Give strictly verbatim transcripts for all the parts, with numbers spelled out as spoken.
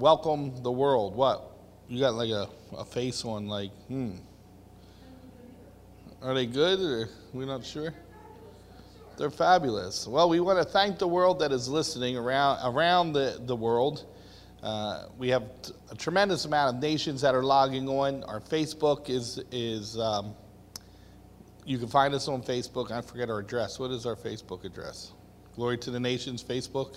welcome the world. What? You got like a, a face on like, hmm. Are they good or we're not sure? They're fabulous. Well, we want to thank the world that is listening around around the, the world. Uh, we have t- a tremendous amount of nations that are logging on. Our Facebook is, is um, you can find us on Facebook. I forget our address. What is our Facebook address? Glory to the Nations Facebook?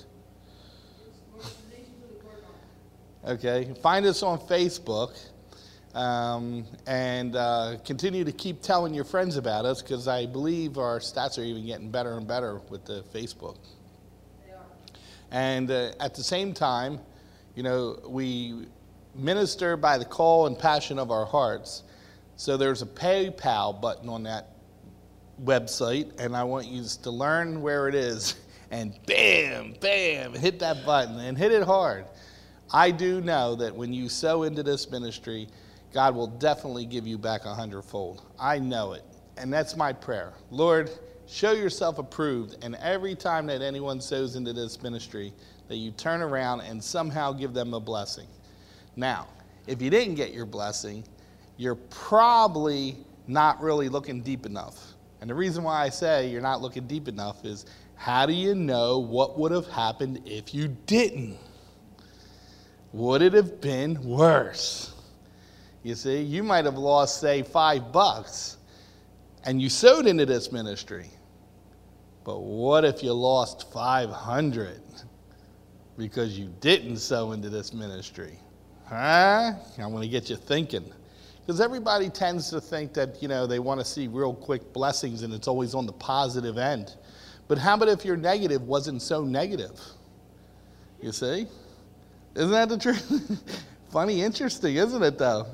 Okay, find us on Facebook. Um, and uh, continue to keep telling your friends about us, because I believe our stats are even getting better and better with the Facebook. They are. And uh, at the same time, you know, we minister by the call and passion of our hearts. So there's a PayPal button on that website, and I want you to learn where it is. And bam, bam, hit that button and hit it hard. I do know that when you sow into this ministry, God will definitely give you back a hundredfold. I know it. And that's my prayer. Lord, show yourself approved. And every time that anyone sows into this ministry, that you turn around and somehow give them a blessing. Now, if you didn't get your blessing, you're probably not really looking deep enough. And the reason why I say you're not looking deep enough is, how do you know what would have happened if you didn't? Would it have been worse? You see, you might have lost, say, five bucks, and you sowed into this ministry. But what if you lost five hundred because you didn't sow into this ministry? Huh? I want to get you thinking. Because everybody tends to think that, you know, they want to see real quick blessings, and it's always on the positive end. But how about if your negative wasn't so negative? You see? Isn't that the truth? Funny, interesting, isn't it, though?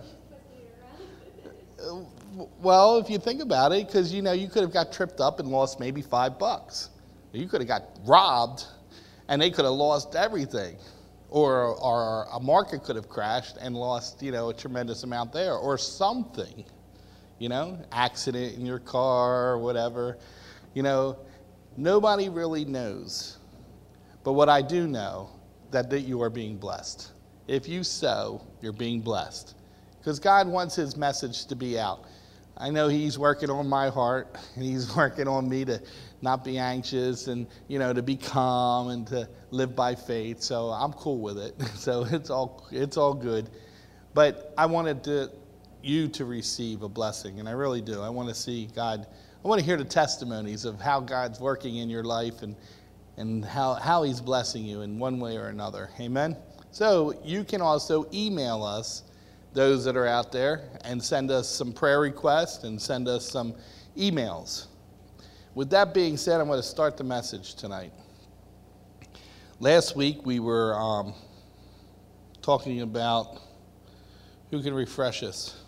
Well, if you think about it, because, you know, you could have got tripped up and lost maybe five bucks. You could have got robbed, and they could have lost everything. Or, or a market could have crashed and lost, you know, a tremendous amount there. Or something, you know, accident in your car or whatever. You know, nobody really knows. But what I do know, that, that you are being blessed. If you sow, you're being blessed. Because God wants his message to be out. I know he's working on my heart, and he's working on me to not be anxious and, you know, to be calm and to live by faith. So I'm cool with it. So it's all it's all good. But I wanted to, you to receive a blessing, and I really do. I want to see God. I want to hear the testimonies of how God's working in your life and and how, how he's blessing you in one way or another. Amen? So you can also email us, those that are out there, and send us some prayer requests and send us some emails. With that being said, I'm going to start the message tonight. Last week we were um, talking about who can refresh us.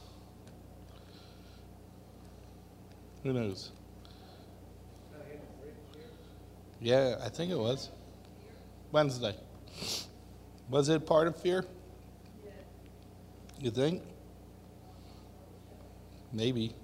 Who knows? Yeah, I think it was. Wednesday. Was it part of fear? You think? Maybe.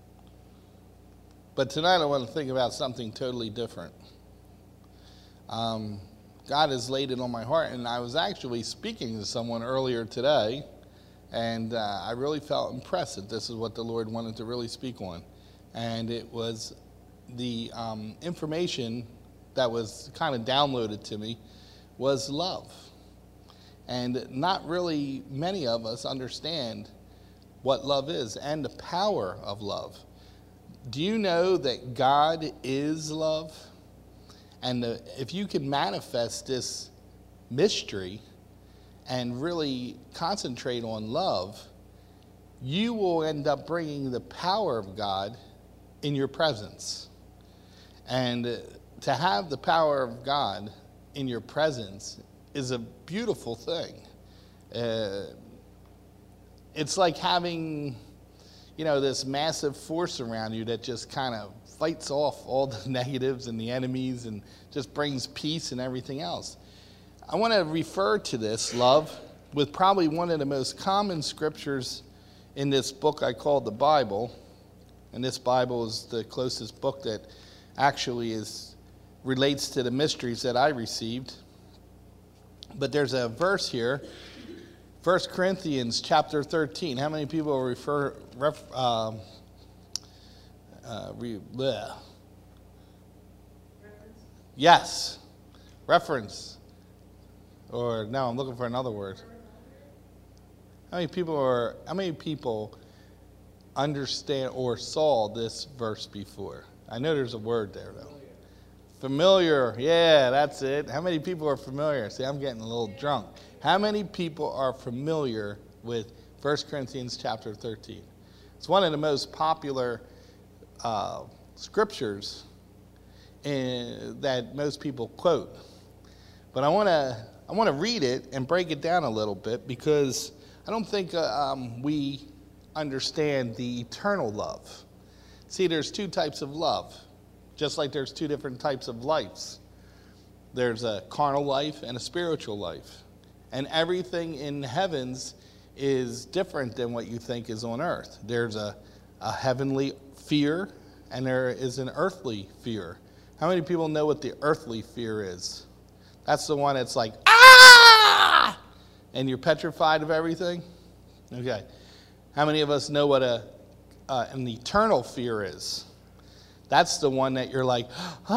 But tonight I want to think about something totally different. Um, God has laid it on my heart, and I was actually speaking to someone earlier today, and uh, I really felt impressed that this is what the Lord wanted to really speak on. And it was the um, information that was kind of downloaded to me was love. And not really many of us understand what love is and the power of love. Do you know that God is love? And the, if you can manifest this mystery and really concentrate on love, you will end up bringing the power of God in your presence. And to have the power of God in your presence is a beautiful thing. Uh, it's like having, you know, this massive force around you that just kind of fights off all the negatives and the enemies and just brings peace and everything else. I want to refer to this love with probably one of the most common scriptures in this book I call the Bible. And this Bible is the closest book that actually is relates to the mysteries that I received. But there's a verse here First Corinthians chapter thirteen. How many people refer, ref, um, uh, re, bleh. Reference? Yes. Reference. Or, no, I'm looking for another word. How many people are, how many people understand or saw this verse before? I know there's a word there, though. Familiar. Yeah, that's it. How many people are familiar? See, I'm getting a little drunk. How many people are familiar with First Corinthians chapter thirteen? It's one of the most popular uh, scriptures in, that most people quote. But I want to I want to read it and break it down a little bit, because I don't think uh, um, we understand the eternal love. See, there's two types of love, just like there's two different types of lives. There's a carnal life and a spiritual life. And everything in heavens is different than what you think is on earth. There's a, a heavenly fear, and there is an earthly fear. How many people know what the earthly fear is? That's the one that's like, ah! And you're petrified of everything? Okay. How many of us know what a uh, an eternal fear is? That's the one that you're like,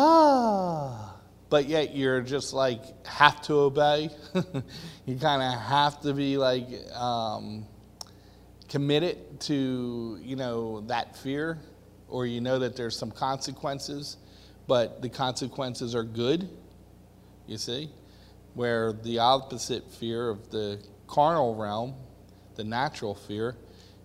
ah, but yet you're just like, have to obey. You kind of have to be like um, committed to, you know, that fear, or you know that there's some consequences, but the consequences are good, you see? Where the opposite fear of the carnal realm, the natural fear,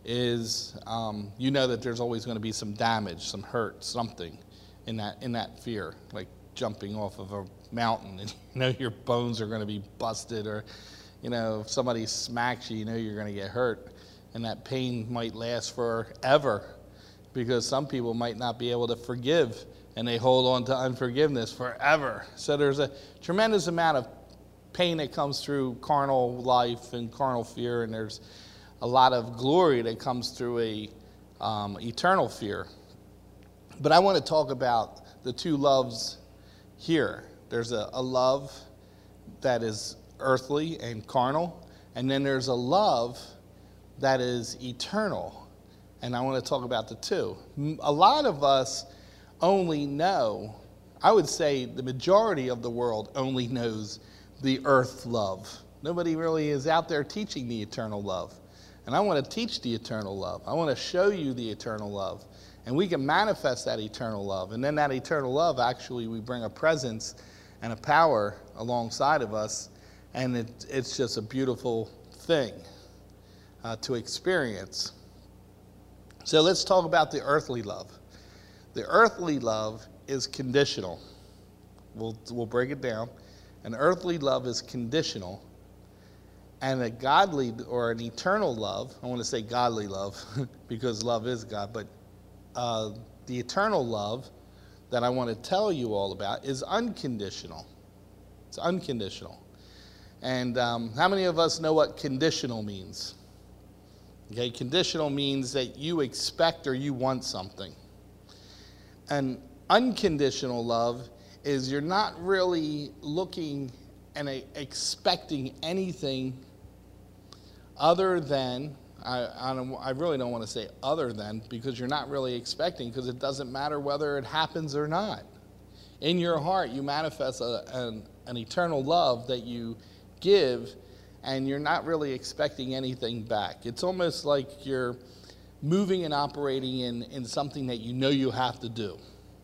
is um, you know that there's always going to be some damage, some hurt, something in that in that fear, like jumping off of a mountain and you know your bones are going to be busted, or you know if somebody smacks you, you know you're going to get hurt, and that pain might last forever, because some people might not be able to forgive and they hold on to unforgiveness forever. So there's a tremendous amount of pain that comes through carnal life and carnal fear, and there's a lot of glory that comes through a um, eternal fear. But I want to talk about the two loves here. There's a, a love that is earthly and carnal, and then there's a love that is eternal. And I want to talk about the two. A lot of us only know, I would say the majority of the world only knows the earth love. Nobody really is out there teaching the eternal love. And I want to teach the eternal love. I want to show you the eternal love. And we can manifest that eternal love. And then that eternal love, actually, we bring a presence and a power alongside of us. And it, it's just a beautiful thing uh, to experience. So let's talk about the earthly love. The earthly love is conditional. We'll, we'll break it down. An earthly love is conditional. And a godly or an eternal love, I want to say godly love because love is God, but uh, the eternal love that I want to tell you all about is unconditional. It's unconditional. And um, how many of us know what conditional means? Okay, conditional means that you expect or you want something. And unconditional love is you're not really looking and expecting anything other than, I, I, don't, I really don't want to say other than, because you're not really expecting, because it doesn't matter whether it happens or not. In your heart, you manifest a, an, an eternal love that you give, and you're not really expecting anything back. It's almost like you're moving and operating in, in something that you know you have to do.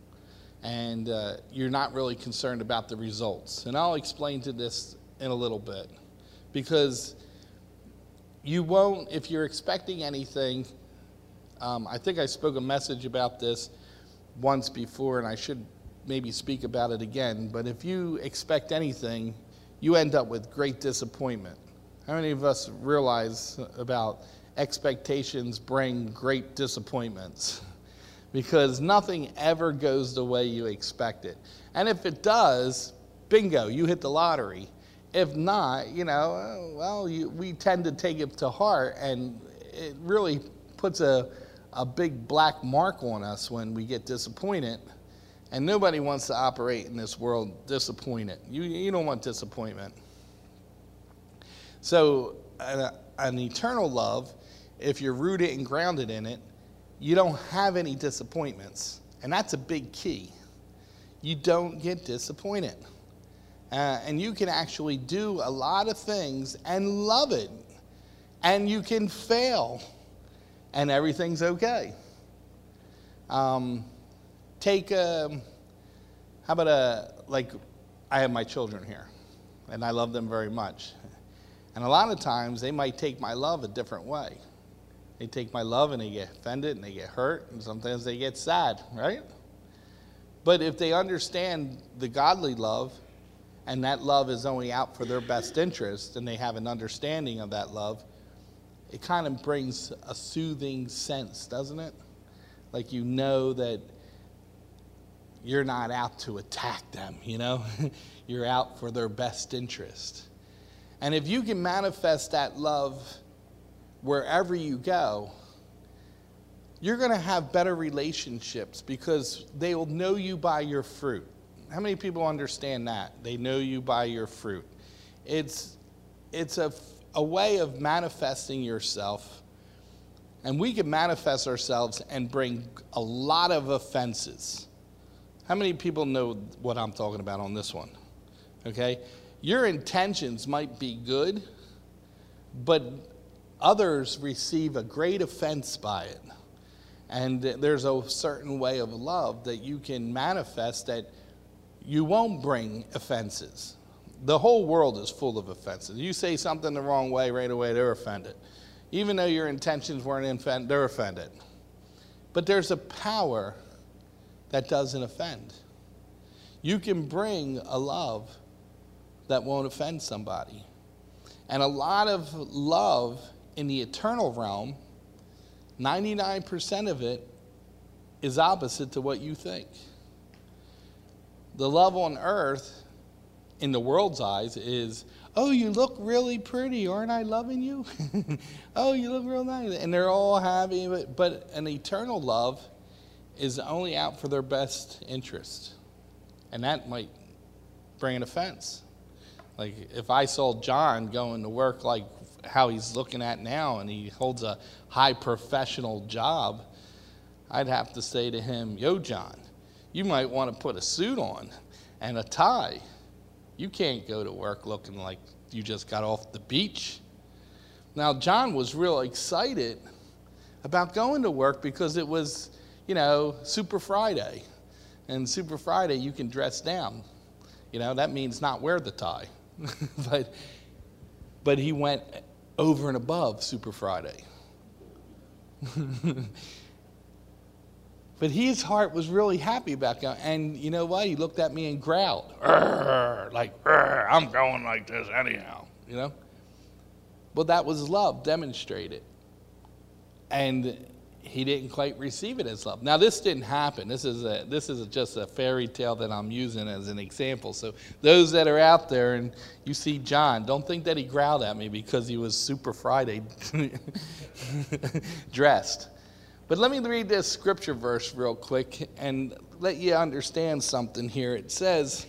And uh, you're not really concerned about the results. And I'll explain to this in a little bit. Because you won't, if you're expecting anything, um, I think I spoke a message about this once before, and I should maybe speak about it again. But if you expect anything, you end up with great disappointment. How many of us realize about expectations bring great disappointments? Because nothing ever goes the way you expect it. And if it does, bingo, you hit the lottery. If not, you know, well, you, we tend to take it to heart, and it really puts a, a big black mark on us when we get disappointed. And nobody wants to operate in this world disappointed. You, you don't want disappointment. So an, an eternal love, if you're rooted and grounded in it, you don't have any disappointments. And that's a big key. You don't get disappointed. Uh, and you can actually do a lot of things and love it. And you can fail. And everything's okay. Um, take a, how about a, like, I have my children here. And I love them very much. And a lot of times they might take my love a different way. They take my love and they get offended and they get hurt, and sometimes they get sad, right? But if they understand the godly love, and that love is only out for their best interest, and they have an understanding of that love, it kind of brings a soothing sense, doesn't it? Like you know that you're not out to attack them, you know? You're out for their best interest. And if you can manifest that love wherever you go, you're going to have better relationships because they will know you by your fruit. How many people understand that? They know you by your fruit. It's, it's a, a way of manifesting yourself, and we can manifest ourselves and bring a lot of offenses. How many people know what I'm talking about on this one? Okay? Your intentions might be good, but others receive a great offense by it. And there's a certain way of love that you can manifest that you won't bring offenses. The whole world is full of offenses. You say something the wrong way, right away they're offended. Even though your intentions weren't offended, they're offended. But there's a power that doesn't offend. You can bring a love that won't offend somebody. And a lot of love in the eternal realm, ninety-nine percent of it is opposite to what you think. The love on earth, in the world's eyes, is, oh, you look really pretty, aren't I loving you? Oh, you look real nice. And they're all happy, but, but an eternal love is only out for their best interest. And that might bring an offense. Like if I saw John going to work like how he's looking at now, and he holds a high professional job, I'd have to say to him, yo, John, you might want to put a suit on and a tie. You can't go to work looking like you just got off the beach. Now, John was real excited about going to work because it was, you know, Super Friday. And Super Friday, you can dress down. You know, that means not wear the tie. but, but he went over and above Super Friday. But his heart was really happy about going. And you know what? He looked at me and growled. Like, I'm going like this anyhow, you know? Well, that was love demonstrated. And he didn't quite receive it as love. Now, this didn't happen. This is a, this is just a fairy tale that I'm using as an example. So those that are out there and you see John, don't think that he growled at me because he was Super Friday dressed. But let me read this scripture verse real quick and let you understand something here. It says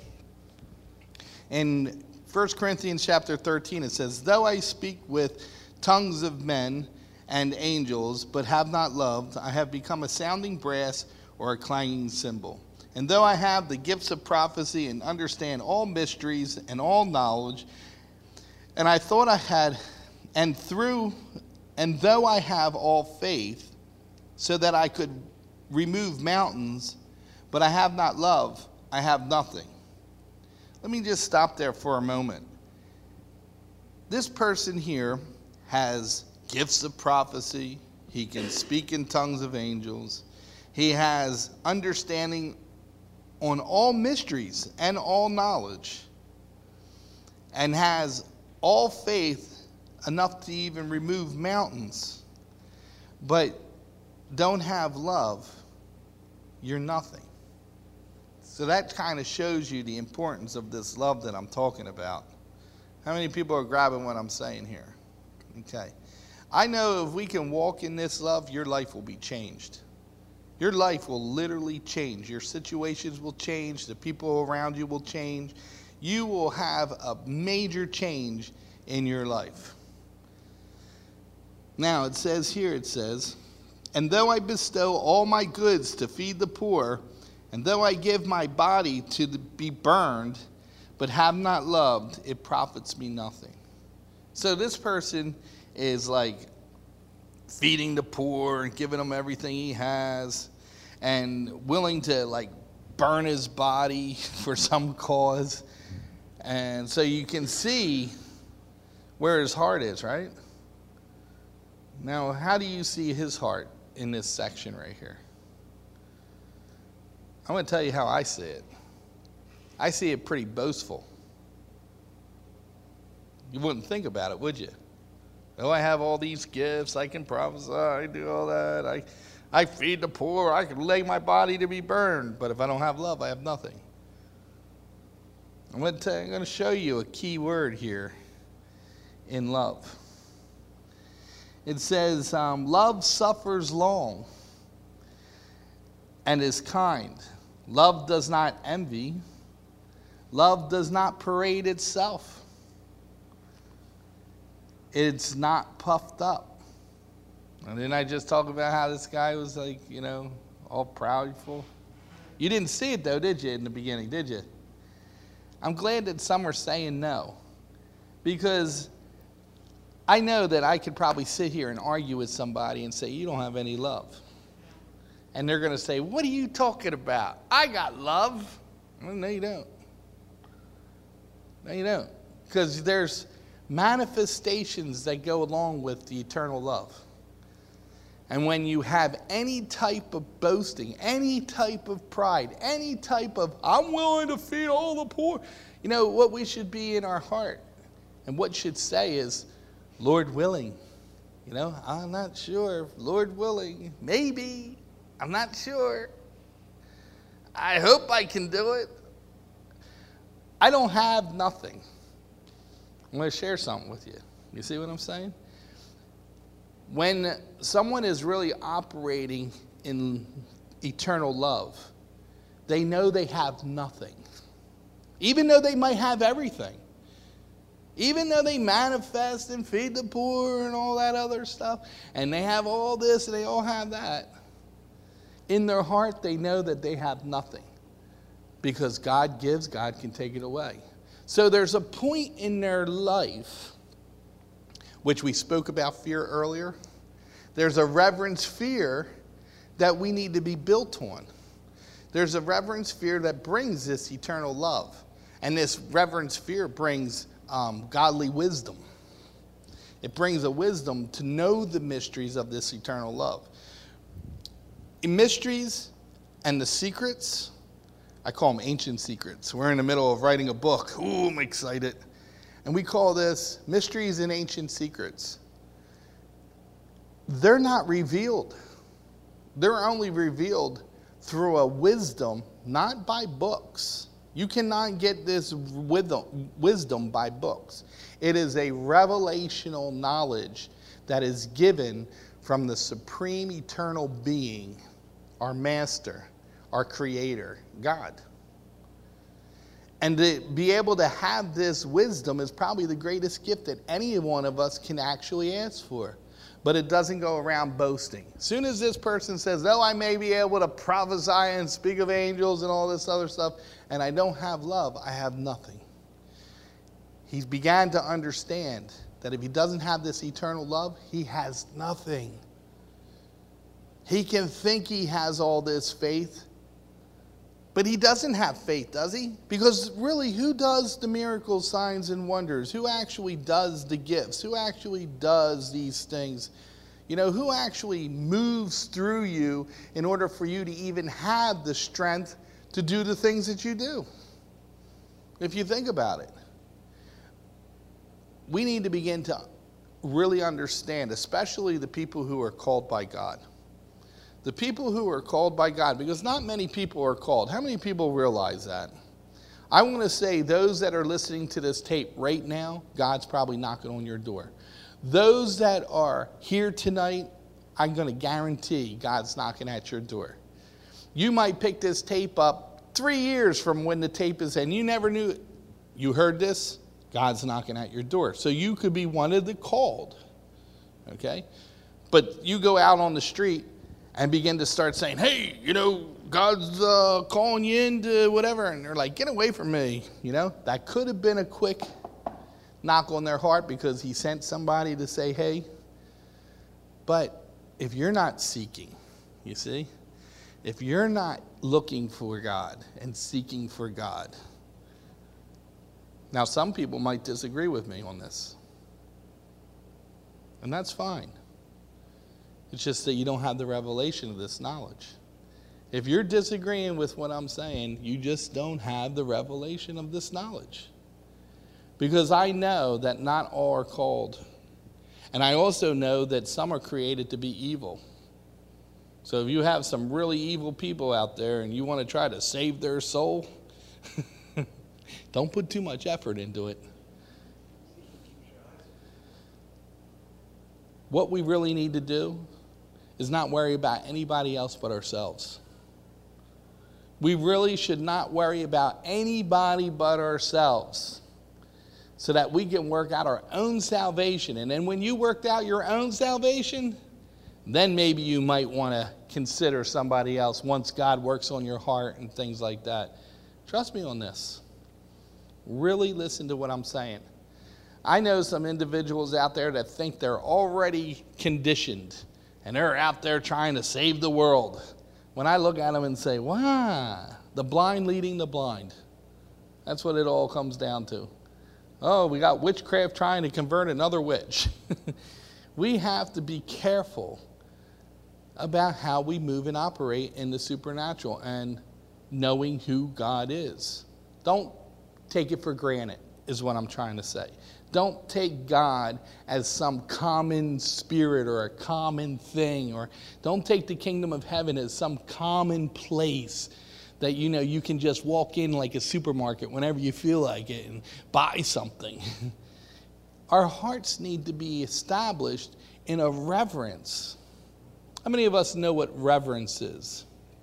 in First Corinthians chapter thirteen, it says, though I speak with tongues of men and angels, but have not loved, I have become a sounding brass or a clanging cymbal. And though I have the gifts of prophecy and understand all mysteries and all knowledge, and I thought I had, and through, and though I have all faith, so that I could remove mountains, but I have not love, I have nothing. Let me just stop there for a moment. This person here has gifts of prophecy. He can speak in tongues of angels. He has understanding on all mysteries and all knowledge, and has all faith enough to even remove mountains. But don't have love, you're nothing. So that kind of shows you the importance of this love that I'm talking about. How many people are grabbing what I'm saying here? Okay. I know if we can walk in this love, your life will be changed. Your life will literally change. Your situations will change. The people around you will change. You will have a major change in your life. Now it says here, it says, and though I bestow all my goods to feed the poor, and though I give my body to be burned, but have not loved, it profits me nothing. So this person is like feeding the poor and giving them everything he has and willing to like burn his body for some cause. And so you can see where his heart is, right? Now, how do you see his heart in this section right here? I'm going to tell you how I see it. I see it pretty boastful. You wouldn't think about it, would you? Oh, I have all these gifts. I can prophesy. I do all that. I, I feed the poor. I can lay my body to be burned. But if I don't have love, I have nothing. I'm going to, tell, I'm going to show you a key word here in love. It says, um, love suffers long and is kind. Love does not envy. Love does not parade itself. It's not puffed up. And didn't I just talk about how this guy was like, you know, all proudful? You didn't see it though, did you, in the beginning, did you? I'm glad that some are saying no. Because I know that I could probably sit here and argue with somebody and say, you don't have any love. And they're going to say, what are you talking about? I got love. Well, no, you don't. No, you don't. Because there's manifestations that go along with the eternal love. And when you have any type of boasting, any type of pride, any type of, I'm willing to feed all the poor, you know, what we should be in our heart and what should say is, Lord willing. You know, I'm not sure. Lord willing. Maybe. I'm not sure. I hope I can do it. I don't have nothing. I'm going to share something with you. You see what I'm saying? When someone is really operating in eternal love, they know they have nothing. Even though they might have everything. Even though they manifest and feed the poor and all that other stuff, and they have all this and they all have that, in their heart they know that they have nothing. Because God gives, God can take it away. So there's a point in their life, which we spoke about fear earlier. There's a reverence fear that we need to be built on. There's a reverence fear that brings this eternal love. And this reverence fear brings um, godly wisdom. It brings a wisdom to know the mysteries of this eternal love. In mysteries and the secrets, I call them ancient secrets. We're in the middle of writing a book. Ooh, I'm excited. And we call this Mysteries and Ancient Secrets. They're not revealed. They're only revealed through a wisdom, not by books. You cannot get this wisdom by books. It is a revelational knowledge that is given from the supreme eternal being, our master, our creator, God. And to be able to have this wisdom is probably the greatest gift that any one of us can actually ask for. But it doesn't go around boasting. As soon as this person says, oh, I may be able to prophesy and speak of angels and all this other stuff, and I don't have love, I have nothing. He began to understand that if he doesn't have this eternal love, he has nothing. He can think he has all this faith, but he doesn't have faith, does he? Because really, who does the miracles, signs, and wonders? Who actually does the gifts? Who actually does these things? You know, who actually moves through you in order for you to even have the strength to do the things that you do? If you think about it, we need to begin to really understand, especially the people who are called by God. The people who are called by God, because not many people are called. How many people realize that? I want to say those that are listening to this tape right now, God's probably knocking on your door. Those that are here tonight, I'm going to guarantee God's knocking at your door. You might pick this tape up three years from when the tape is in. You never knew it. You heard this, God's knocking at your door. So you could be one of the called. okay? But you go out on the street and begin to start saying, hey, you know, God's uh, calling you into whatever. And they're like, get away from me, you know. That could have been a quick knock on their heart because he sent somebody to say, hey. But if you're not seeking, you see, if you're not looking for God and seeking for God. Now, some people might disagree with me on this. And that's fine. It's just that you don't have the revelation of this knowledge. If you're disagreeing with what I'm saying, you just don't have the revelation of this knowledge. Because I know that not all are called. And I also know that some are created to be evil. So if you have some really evil people out there and you want to try to save their soul, don't put too much effort into it. What we really need to do is not worry about anybody else but ourselves. We really should not worry about anybody but ourselves so that we can work out our own salvation. And then when you worked out your own salvation, then maybe you might want to consider somebody else once God works on your heart and things like that. Trust me on this. Really listen to what I'm saying. I know some individuals out there that think they're already conditioned and they're out there trying to save the world. When I look at them and say, wow, the blind leading the blind. That's what it all comes down to. Oh, we got witchcraft trying to convert another witch. We have to be careful about how we move and operate in the supernatural and knowing who God is. Don't take it for granted, is what I'm trying to say. Don't take God as some common spirit or a common thing, or don't take the kingdom of heaven as some common place that, you know, you can just walk in like a supermarket whenever you feel like it and buy something. Our hearts need to be established in a reverence. How many of us know what reverence is?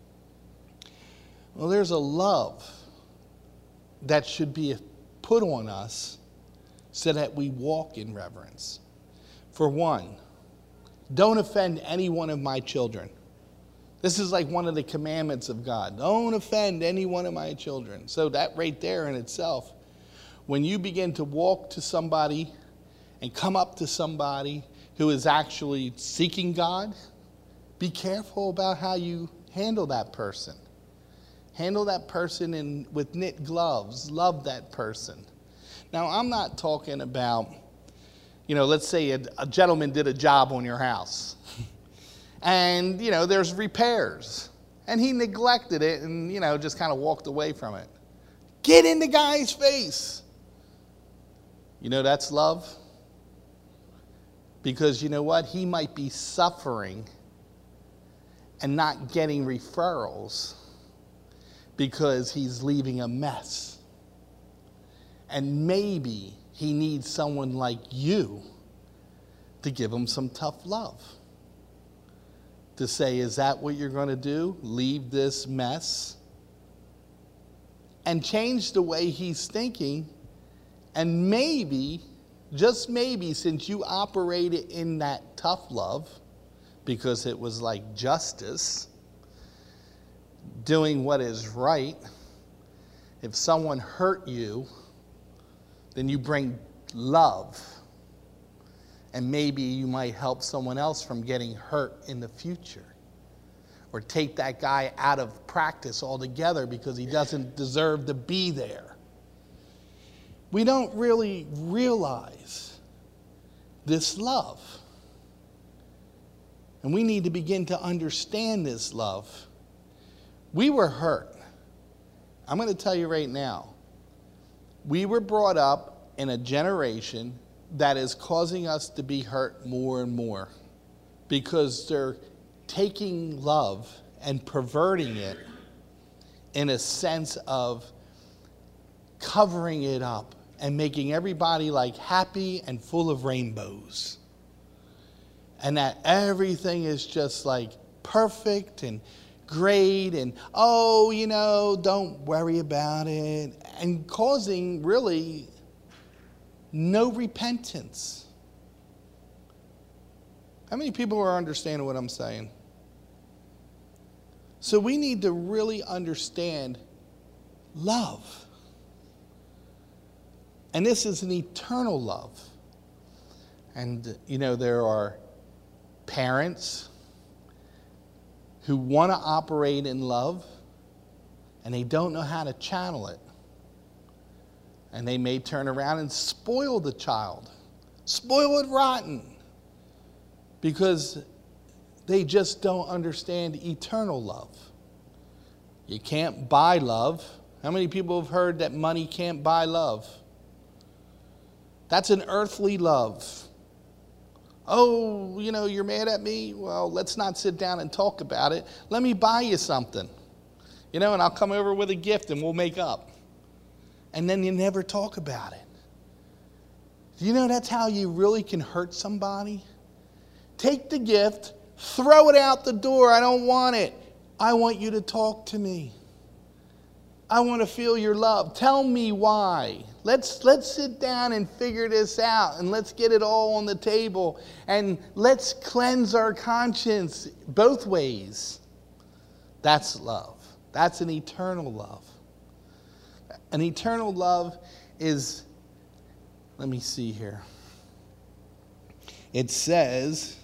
Well, there's a love that should be put on us so that we walk in reverence. For one, don't offend any one of my children. This is like one of the commandments of God. Don't offend any one of my children. So that right there in itself, when you begin to walk to somebody and come up to somebody who is actually seeking God, be careful about how you handle that person. Handle that person in, with knit gloves. Love that person. Now, I'm not talking about, you know, let's say a, a gentleman did a job on your house. And, you know, there's repairs. And he neglected it and, you know, just kind of walked away from it. Get in the guy's face. You know, that's love. Because you know what? He might be suffering and not getting referrals because he's leaving a mess. And maybe he needs someone like you to give him some tough love. To say, is that what you're going to do? Leave this mess? And change the way he's thinking. And maybe, just maybe, since you operated in that tough love, because it was like justice, doing what is right, if someone hurt you, then you bring love. And maybe you might help someone else from getting hurt in the future. Or take that guy out of practice altogether because he doesn't deserve to be there. We don't really realize this love. And we need to begin to understand this love. We were hurt. I'm going to tell you right now. We were brought up in a generation that is causing us to be hurt more and more because they're taking love and perverting it in a sense of covering it up and making everybody like happy and full of rainbows. And that everything is just like perfect and great and, oh, you know, don't worry about it. And causing really no repentance. How many people are understanding what I'm saying? So we need to really understand love. And this is an eternal love. And, you know, there are parents who want to operate in love, and they don't know how to channel it. And they may turn around and spoil the child, spoil it rotten, because they just don't understand eternal love. You can't buy love. How many people have heard that money can't buy love? That's an earthly love. Oh, you know, you're mad at me? Well, let's not sit down and talk about it. Let me buy you something. You know, and I'll come over with a gift and we'll make up. And then you never talk about it. Do you know that's how you really can hurt somebody? Take the gift, throw it out the door. I don't want it. I want you to talk to me. I want to feel your love. Tell me why. Let's, let's sit down and figure this out, and let's get it all on the table, and let's cleanse our conscience both ways. That's love. That's an eternal love. An eternal love is, let me see here. It says,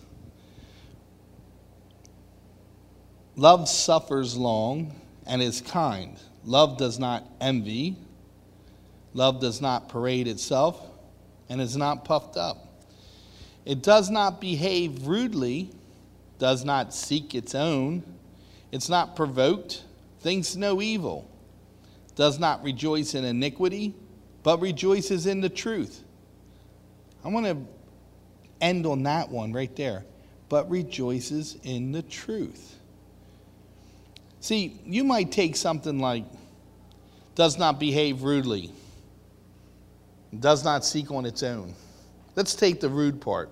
love suffers long and is kind. Love does not envy. Love does not parade itself and is not puffed up. It does not behave rudely, does not seek its own. It's not provoked, thinks no evil, does not rejoice in iniquity, but rejoices in the truth. I want to end on that one right there. But rejoices in the truth. See, you might take something like, does not behave rudely, does not seek on its own. Let's take the rude part.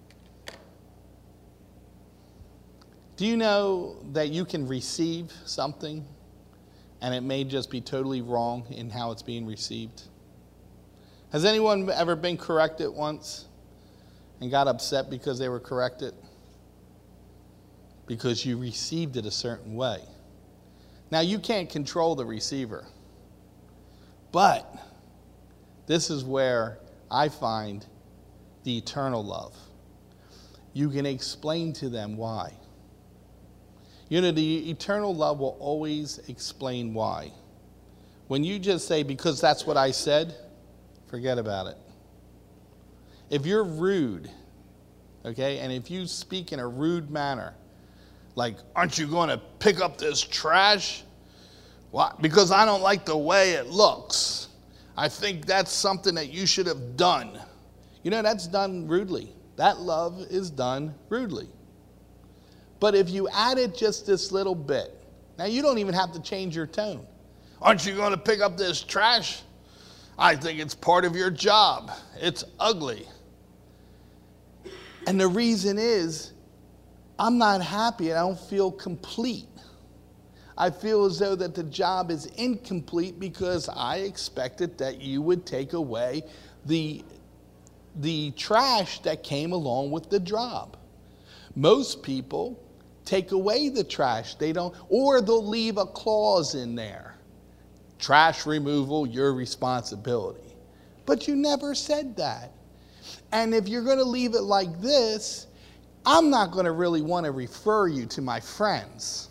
Do you know that you can receive something and it may just be totally wrong in how it's being received? Has anyone ever been corrected once and got upset because they were corrected? Because you received it a certain way. Now, you can't control the receiver, but this is where I find the eternal love. You can explain to them why. You know, the eternal love will always explain why. When you just say, because that's what I said, forget about it. If you're rude, okay, and if you speak in a rude manner, like, aren't you going to pick up this trash? Why? Because I don't like the way it looks. I think that's something that you should have done. You know, that's done rudely. That love is done rudely. But if you added just this little bit, now you don't even have to change your tone. Aren't you going to pick up this trash? I think it's part of your job. It's ugly. And the reason is, I'm not happy and I don't feel complete. I feel as though that the job is incomplete because I expected that you would take away the, the trash that came along with the job. Most people take away the trash. They don't, or they'll leave a clause in there. Trash removal, your responsibility. But you never said that. And if you're going to leave it like this, I'm not going to really want to refer you to my friends.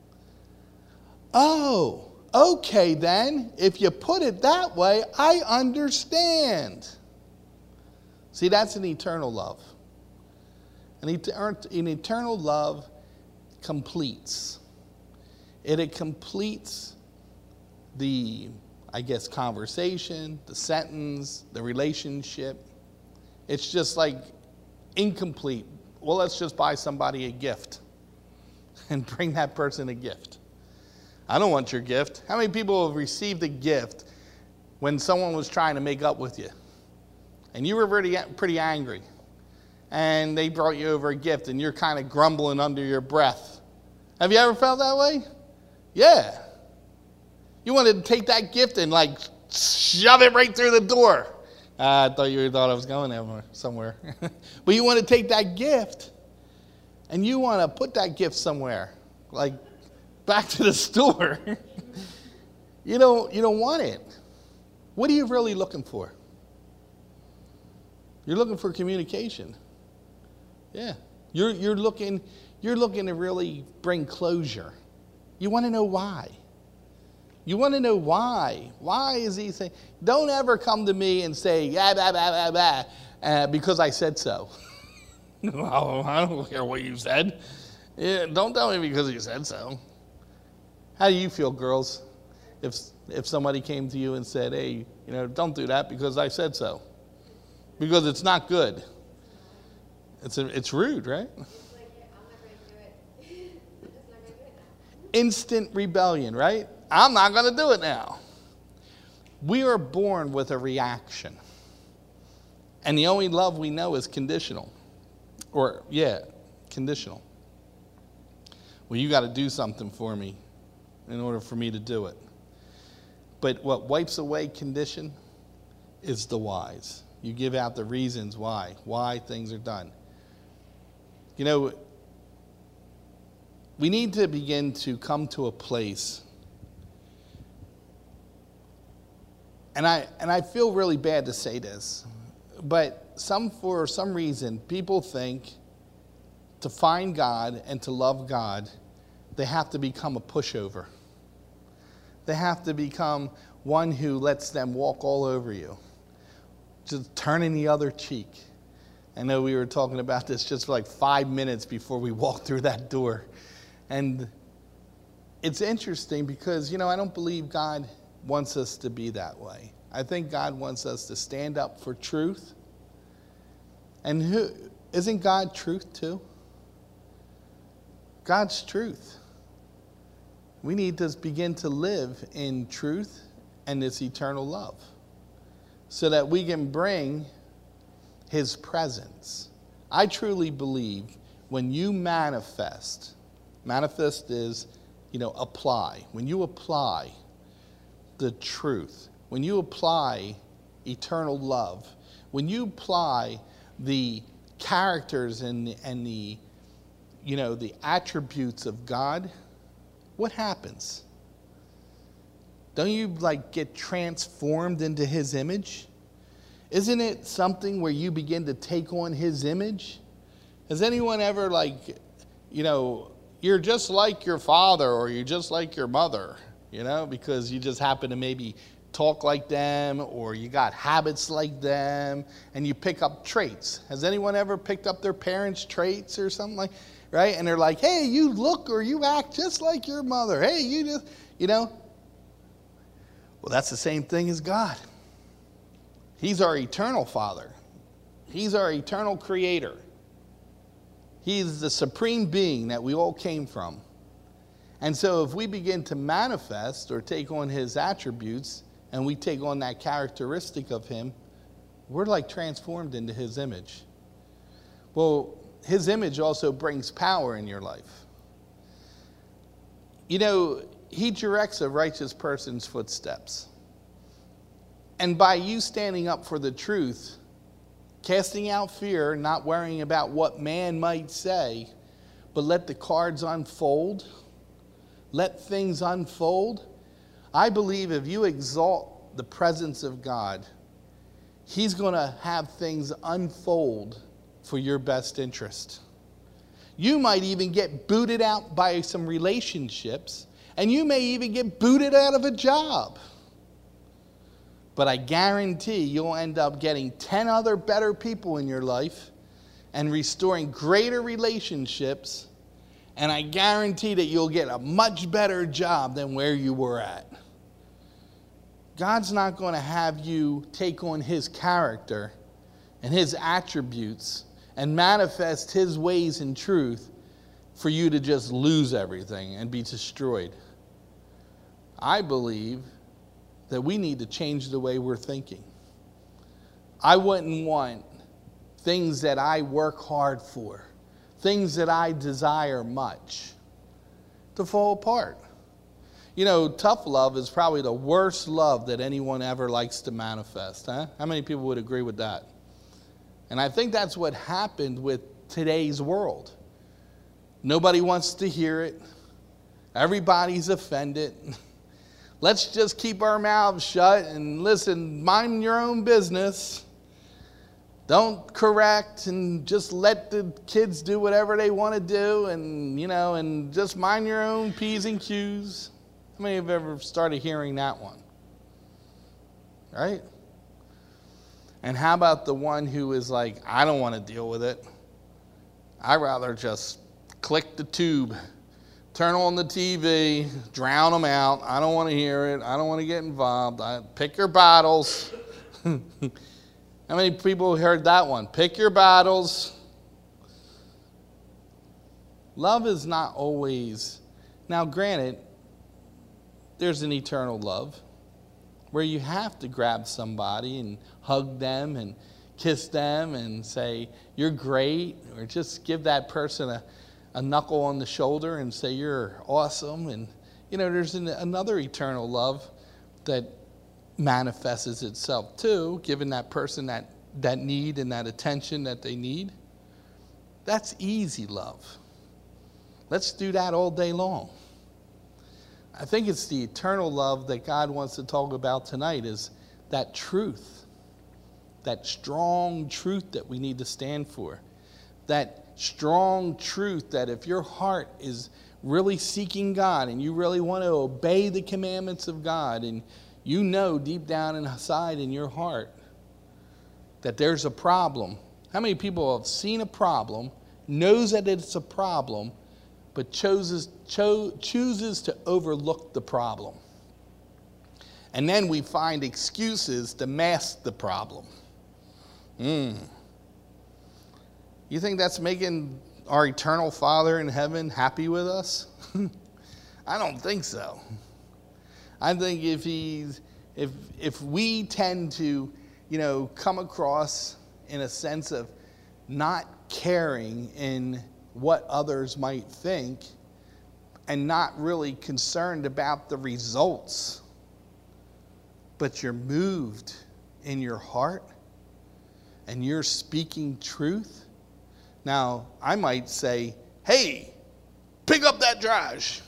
Oh, okay then. If you put it that way, I understand. See, that's an eternal love. An, et- an eternal love completes. It, it completes the, I guess, conversation, the sentence, the relationship. It's just like incomplete. Well, let's just buy somebody a gift and bring that person a gift. I don't want your gift. How many people have received a gift when someone was trying to make up with you? And you were pretty, pretty angry. And they brought you over a gift and you're kind of grumbling under your breath. Have you ever felt that way? Yeah. You wanted to take that gift and like shove it right through the door. Uh, I thought you thought I was going there somewhere. But you want to take that gift and you want to put that gift somewhere, like back to the store. you don't you don't want it. What are you really looking for? You're looking for communication. Yeah. You're you're looking you're looking to really bring closure. You want to know why. You want to know why. Why is he saying? Don't ever come to me and say, yeah, blah, blah, blah, blah, uh, because I said so. Well, I don't care what you said. Yeah, don't tell me because you said so. How do you feel, girls, if if somebody came to you and said, hey, you know, don't do that because I said so? Because it's not good. It's a, it's rude, right? Instant rebellion, right? I'm not going to do it now. We are born with a reaction. And the only love we know is conditional. Or, yeah, conditional. Well, you got to do something for me in order for me to do it. But what wipes away condition is the whys. You give out the reasons why, why things are done. You know, we need to begin to come to a place. And I and I feel really bad to say this, but some for some reason people think to find God and to love God, they have to become a pushover. They have to become one who lets them walk all over you, just turning the other cheek. I know we were talking about this just for like five minutes before we walked through that door. And it's interesting because, you know, I don't believe God wants us to be that way. I think God wants us to stand up for truth. And who isn't God truth too? God's truth. We need to begin to live in truth and this eternal love so that we can bring his presence. I truly believe when you manifest, manifest is, you know, apply. When you apply the truth, when you apply eternal love, when you apply the characters and, and the, you know, the attributes of God, what happens? Don't you like get transformed into his image? Isn't it something where you begin to take on his image? Has anyone ever like, you know, you're just like your father or you're just like your mother, you know, because you just happen to maybe talk like them or you got habits like them and you pick up traits. Has anyone ever picked up their parents' traits or something like, right? And they're like, hey, you look or you act just like your mother. Hey, you just, you know. Well, that's the same thing as God. He's our eternal Father. He's our eternal Creator. He's the supreme being that we all came from. And so if we begin to manifest or take on his attributes and we take on that characteristic of him, we're like transformed into his image. Well, his image also brings power in your life. You know, he directs a righteous person's footsteps. And by you standing up for the truth, casting out fear, not worrying about what man might say, but let the cards unfold, let things unfold. I believe if you exalt the presence of God, he's going to have things unfold for your best interest. You might even get booted out by some relationships, and you may even get booted out of a job. But I guarantee you'll end up getting ten other better people in your life and restoring greater relationships. And I guarantee that you'll get a much better job than where you were at. God's not going to have you take on his character and his attributes and manifest his ways in truth for you to just lose everything and be destroyed. I believe that we need to change the way we're thinking. I wouldn't want things that I work hard for, things that I desire much, to fall apart. You know, tough love is probably the worst love that anyone ever likes to manifest. Huh? How many people would agree with that? And I think that's what happened with today's world. Nobody wants to hear it. Everybody's offended. Let's just keep our mouths shut and listen, mind your own business. Don't correct and just let the kids do whatever they want to do and, you know, and just mind your own P's and Q's. How many have ever started hearing that one? Right? And how about the one who is like, I don't want to deal with it. I'd rather just click the tube, turn on the T V, drown them out. I don't want to hear it. I don't want to get involved. I, pick your battles. How many people heard that one? Pick your battles. Love is not always... Now, granted, there's an eternal love where you have to grab somebody and hug them and kiss them and say, you're great, or just give that person a, a knuckle on the shoulder and say, you're awesome. And, you know, there's an, another eternal love that manifests itself too, giving that person that, that need and that attention that they need. That's easy love. Let's do that all day long. I think it's the eternal love that God wants to talk about tonight, is that truth, that strong truth that we need to stand for, that strong truth that if your heart is really seeking God and you really want to obey the commandments of God, and you know deep down inside in your heart that there's a problem. How many people have seen a problem, knows that it's a problem, but chooses, cho- chooses to overlook the problem? And then we find excuses to mask the problem. Mm. You think that's making our eternal Father in heaven happy with us? I don't think so. I think if he's, if if we tend to, you know, come across in a sense of not caring in what others might think and not really concerned about the results, but you're moved in your heart and you're speaking truth. Now, I might say, hey, pick up that trash.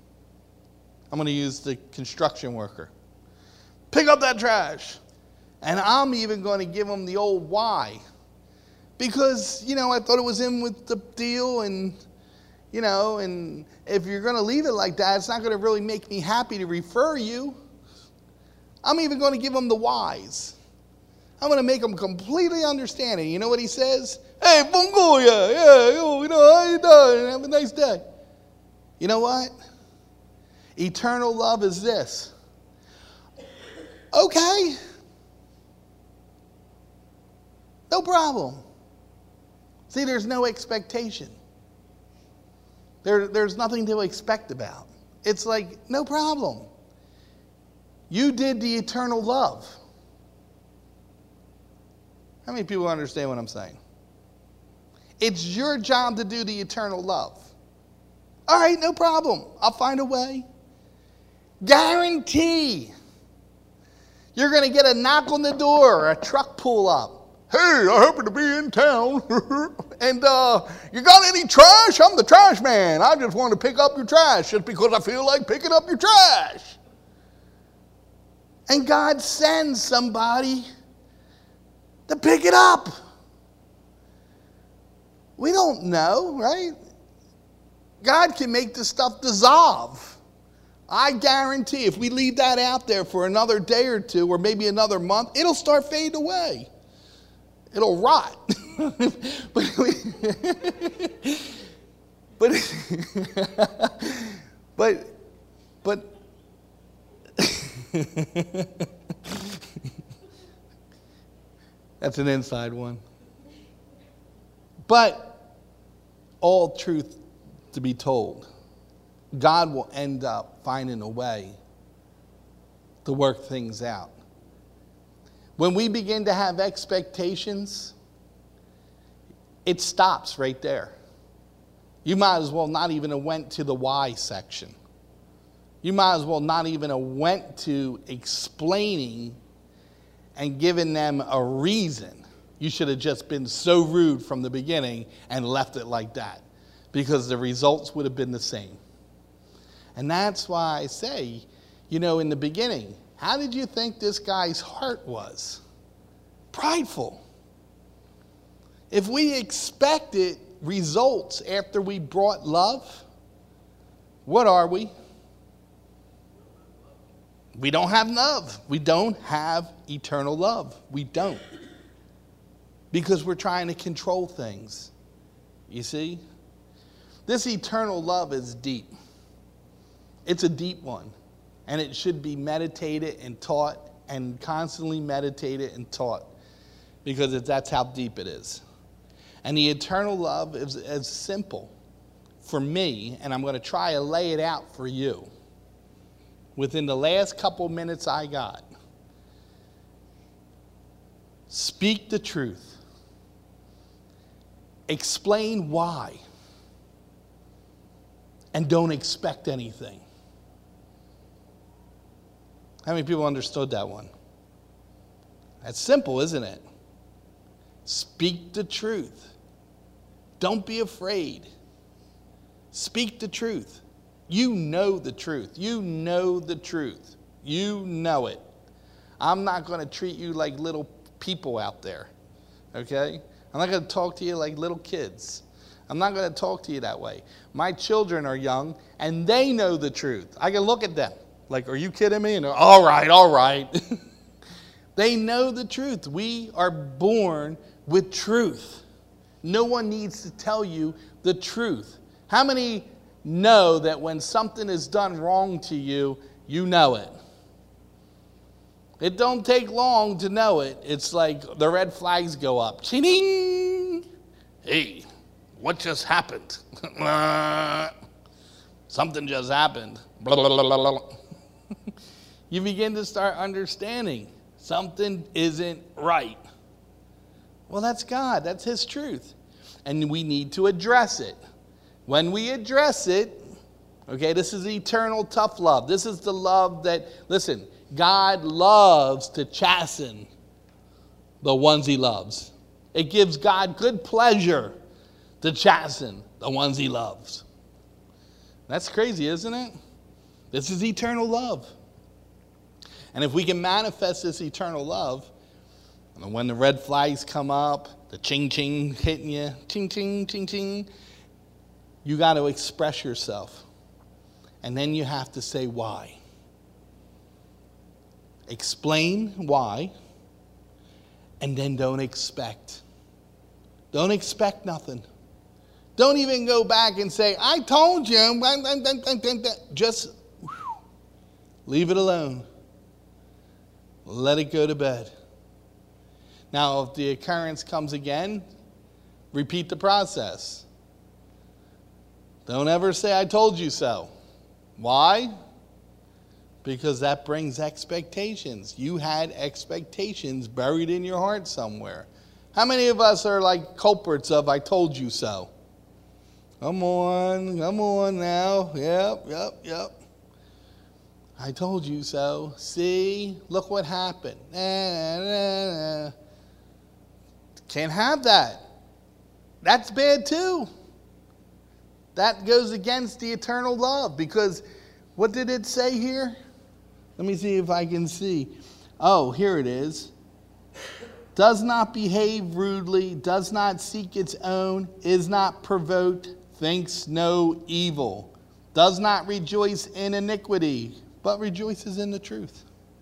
I'm going to use the construction worker. Pick up that trash. And I'm even going to give them the old why. Because, you know, I thought it was in with the deal, and, you know, and if you're going to leave it like that, it's not going to really make me happy to refer you. I'm even going to give them the whys. I'm going to make them completely understand it. You know what he says? Hey, Bongoya, yeah, you know, how you doing? Have a nice day. You know what? Eternal love is this. Okay. No problem. See, there's no expectation. There, there's nothing to expect about. It's like, no problem. You did the eternal love. How many people understand what I'm saying? It's your job to do the eternal love. All right, no problem. I'll find a way. Guarantee you're going to get a knock on the door or a truck pull up. Hey, I happen to be in town. and uh, you got any trash? I'm the trash man. I just want to pick up your trash just because I feel like picking up your trash. And God sends somebody to pick it up. We don't know, right? God can make this stuff dissolve. I guarantee if we leave that out there for another day or two, or maybe another month, it'll start fading away. It'll rot. but, but, but, but, that's an inside one. But all truth to be told, God will end up finding a way to work things out. When we begin to have expectations, it stops right there. You might as well not even have went to the why section. You might as well not even have went to explaining and giving them a reason. You should have just been so rude from the beginning and left it like that. because the results would have been the same. And that's why I say, you know, in the beginning, how did you think this guy's heart was? Prideful. If we expected results after we brought love, what are we? We don't have love. We don't have eternal love. We don't. Because we're trying to control things. You see? This eternal love is deep. It's a deep one. And it should be meditated and taught and constantly meditated and taught. Because that's how deep it is. And the eternal love is as simple for me, and I'm going to try to lay it out for you within the last couple minutes I got. Speak the truth. Explain why. And don't expect anything. How many people understood that one? That's simple, isn't it? Speak the truth. Don't be afraid. Speak the truth. You know the truth. You know the truth. You know it. I'm not going to treat you like little people out there. Okay? I'm not going to talk to you like little kids. I'm not going to talk to you that way. My children are young, and they know the truth. I can look at them like, are you kidding me? And they're, all right, all right. They know the truth. We are born with truth. No one needs to tell you the truth. How many know that when something is done wrong to you, you know it? It don't take long to know it. It's like the red flags go up. Ching! Hey, what just happened? Something just happened. Blah, blah, blah, blah, blah. You begin to start understanding something isn't right. Well, that's God. That's His truth. And we need to address it. When we address it, okay, this is eternal tough love. This is the love that, listen, God loves to chasten the ones He loves. It gives God good pleasure to chasten the ones He loves. That's crazy, isn't it? This is eternal love. And if we can manifest this eternal love, and when the red flags come up, the ching-ching hitting you, ching-ching, ching-ching, you got to express yourself. And then you have to say why. Explain why, and then don't expect. Don't expect nothing. Don't even go back and say, I told you. Just leave it alone. Let it go to bed. Now, if the occurrence comes again, repeat the process. Don't ever say, I told you so. Why? Because that brings expectations. You had expectations buried in your heart somewhere. How many of us are like culprits of, I told you so? Come on, come on now. Yep, yep, yep. I told you so. See, look what happened. Nah, nah, nah. Can't have that. That's bad too. That goes against the eternal love, because what did it say here? Let me see if I can see. Oh, here it is. Does not behave rudely, does not seek its own, is not provoked, thinks no evil, does not rejoice in iniquity, but rejoices in the truth.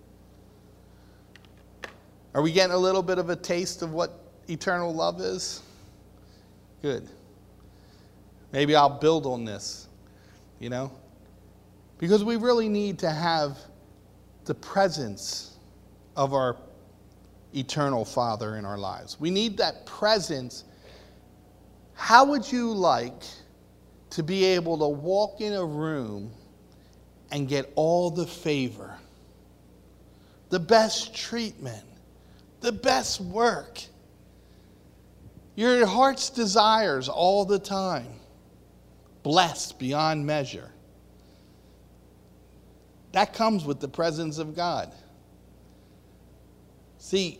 Are we getting a little bit of a taste of what eternal love is? Good. Maybe I'll build on this, you know? Because we really need to have the presence of our eternal Father in our lives. We need that presence. How would you like to be able to walk in a room and get all the favor, the best treatment, the best work, your heart's desires all the time, blessed beyond measure? That comes with the presence of God. See,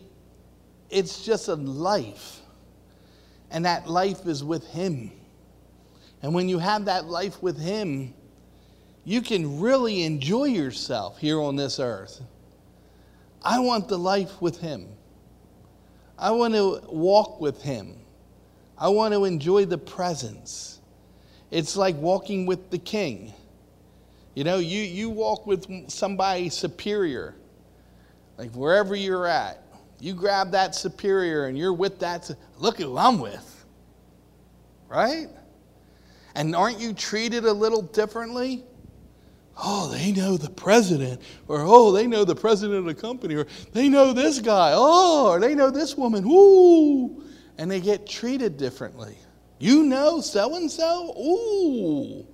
it's just a life, and that life is with Him. And when you have that life with him, you can really enjoy yourself here on this earth. I want the life with him. I want to walk with him. I want to enjoy the presence. It's like walking with the king. You know, you, you walk with somebody superior, like wherever you're at. You grab that superior and you're with that. Look who I'm with. Right? And aren't you treated a little differently? Oh, they know the president. Or, oh, they know the president of the company. Or, they know this guy. Oh, or they know this woman. Woo! And they get treated differently. You know so-and-so? Ooh.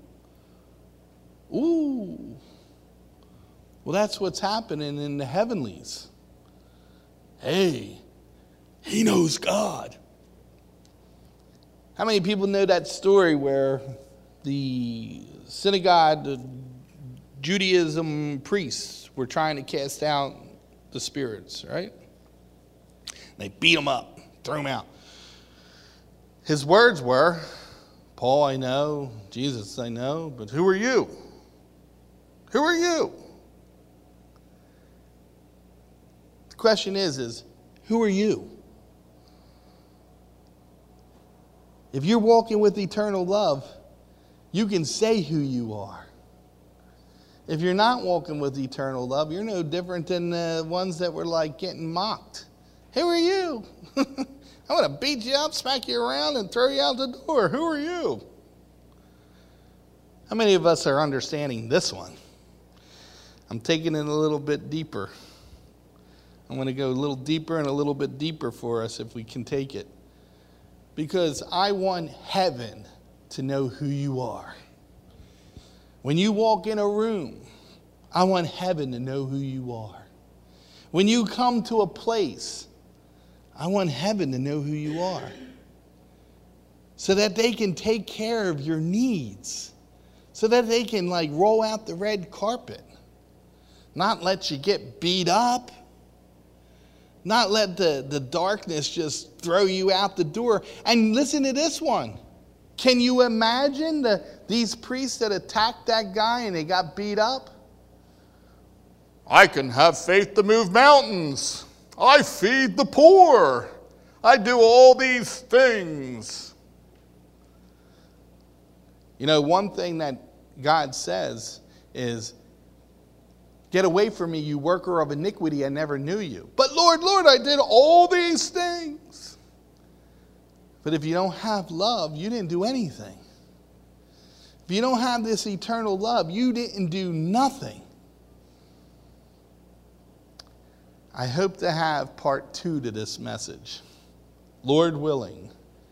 Ooh. Well, that's what's happening in the heavenlies. Hey, he knows God. How many people know that story where the synagogue, the Judaism priests were trying to cast out the spirits, right? They beat him up, threw him out. His words were, Paul I know, Jesus I know, but who are you? Who are you? The question is, is who are you? If you're walking with eternal love, you can say who you are. If you're not walking with eternal love, you're no different than the ones that were like getting mocked. Who are you? I want to beat you up, smack you around, and throw you out the door. Who are you? How many of us are understanding this one? I'm taking it a little bit deeper. I'm going to go a little deeper and a little bit deeper for us if we can take it. Because I want heaven to know who you are. When you walk in a room, I want heaven to know who you are. When you come to a place, I want heaven to know who you are. So that they can take care of your needs. So that they can like roll out the red carpet. Not let you get beat up. Not let the, the darkness just throw you out the door. And listen to this one. Can you imagine the, these priests that attacked that guy and they got beat up? I can have faith to move mountains. I feed the poor. I do all these things. You know, one thing that God says is, get away from me, you worker of iniquity, I never knew you. But Lord, Lord, I did all these things. But if you don't have love, you didn't do anything. If you don't have this eternal love, you didn't do nothing. I hope to have part two to this message. Lord willing.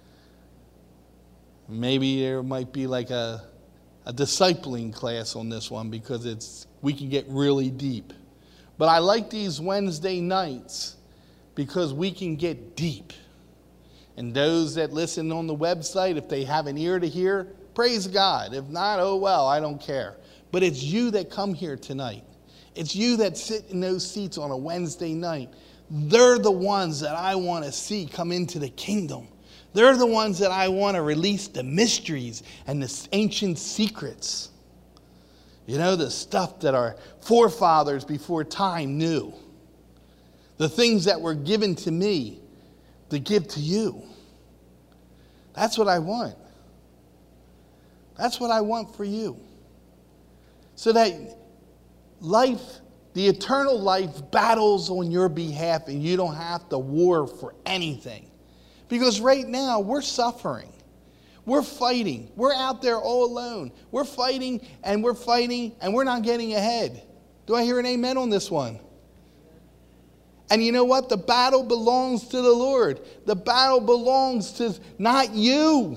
Maybe there might be like a, a discipling class on this one because it's we can get really deep. But I like these Wednesday nights because we can get deep. And those that listen on the website, if they have an ear to hear, praise God. If not, oh well, I don't care. But it's you that come here tonight. It's you that sit in those seats on a Wednesday night. They're the ones that I want to see come into the kingdom. They're the ones that I want to release the mysteries and the ancient secrets. You know, the stuff that our forefathers before time knew. The things that were given to me to give to you. That's what I want. That's what I want for you. So that life, the eternal life, battles on your behalf and you don't have to war for anything. Because right now, we're suffering. We're fighting. We're out there all alone. We're fighting and we're fighting and we're not getting ahead. Do I hear an amen on this one? And you know what? The battle belongs to the Lord. The battle belongs to not you.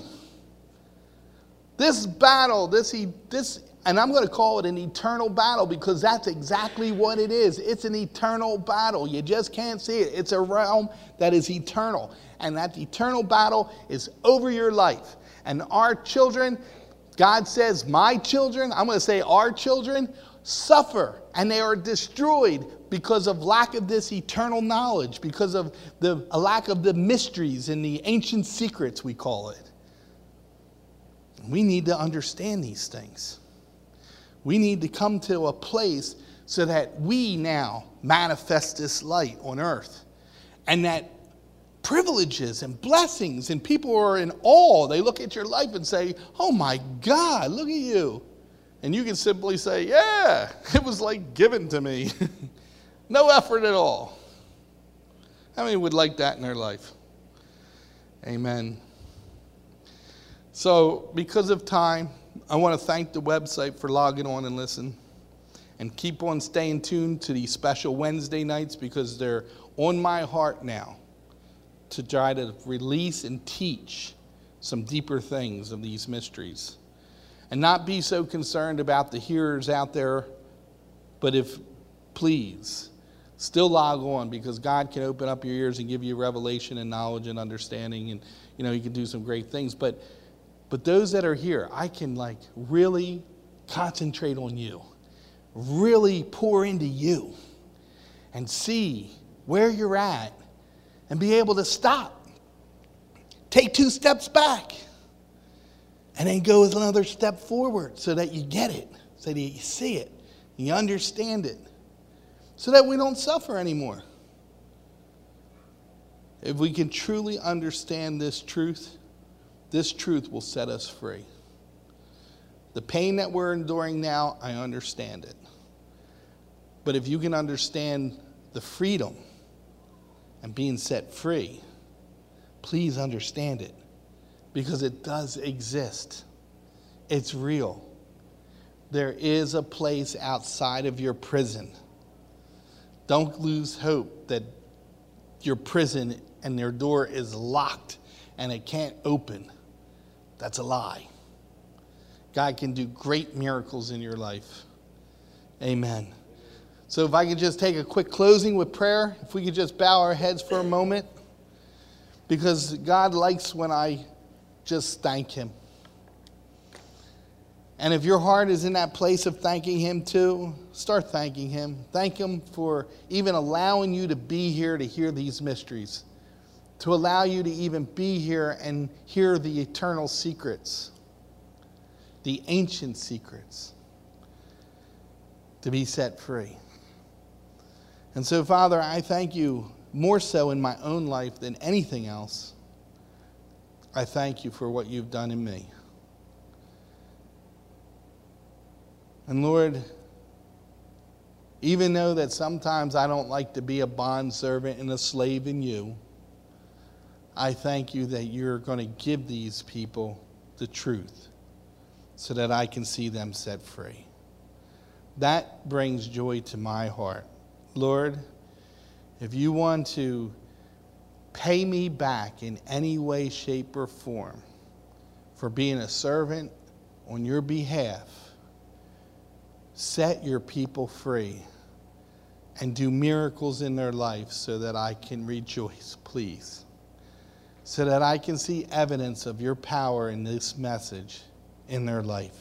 This battle, this, this, and I'm going to call it an eternal battle because that's exactly what it is. It's an eternal battle. You just can't see it. It's a realm that is eternal. And that eternal battle is over your life. And our children, God says, my children, I'm going to say our children, suffer and they are destroyed because of lack of this eternal knowledge, because of the a lack of the mysteries and the ancient secrets, we call it. We need to understand these things. We need to come to a place so that we now manifest this light on earth. And that privileges and blessings, and people are in awe. They look at your life and say, oh my God, look at you. And you can simply say, yeah, it was like given to me. No effort at all. How many would like that in their life? Amen. So, because of time, I want to thank the website for logging on and listen. And keep on staying tuned to these special Wednesday nights, because they're on my heart now to try to release and teach some deeper things of these mysteries. And not be so concerned about the hearers out there, but if, please, still log on, because God can open up your ears and give you revelation and knowledge and understanding, and you know, He can do some great things. But but those that are here, I can like really concentrate on you, really pour into you, and see where you're at, and be able to stop, take two steps back, and then go another step forward, so that you get it, so that you see it, and you understand it, so that we don't suffer anymore. If we can truly understand this truth, this truth will set us free. The pain that we're enduring now, I understand it. But if you can understand the freedom and being set free, please understand it, because it does exist. It's real. There is a place outside of your prison. Don't lose hope that your prison and their door is locked and it can't open. That's a lie. God can do great miracles in your life. Amen. So if I could just take a quick closing with prayer, if we could just bow our heads for a moment, because God likes when I just thank Him. And if your heart is in that place of thanking Him too, start thanking Him. Thank Him for even allowing you to be here to hear these mysteries, to allow you to even be here and hear the eternal secrets, the ancient secrets, to be set free. And so, Father, I thank you more so in my own life than anything else. I thank you for what you've done in me. And Lord, even though that sometimes I don't like to be a bondservant and a slave in you, I thank you that you're going to give these people the truth so that I can see them set free. That brings joy to my heart. Lord, if you want to pay me back in any way, shape, or form for being a servant on your behalf, set your people free and do miracles in their life so that I can rejoice, please. So that I can see evidence of your power in this message in their life.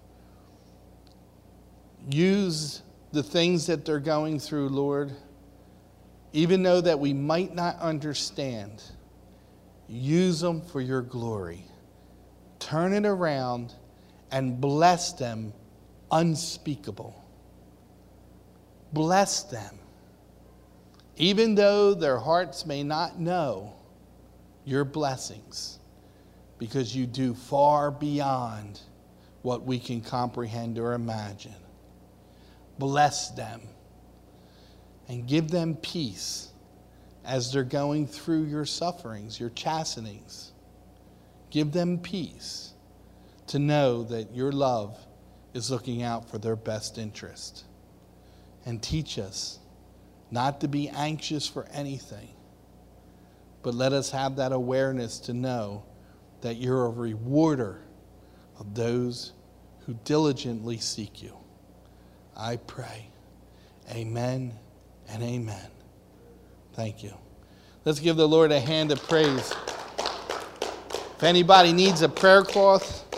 Use the things that they're going through, Lord, even though that we might not understand. Use them for your glory. Turn it around and bless them unspeakable. Bless them. Even though their hearts may not know your blessings, because you do far beyond what we can comprehend or imagine. Bless them and give them peace as they're going through your sufferings, your chastenings. Give them peace to know that your love is looking out for their best interest. And teach us not to be anxious for anything, but let us have that awareness to know that you're a rewarder of those who diligently seek you. I pray. Amen and amen. Thank you. Let's give the Lord a hand of praise. If anybody needs a prayer cloth,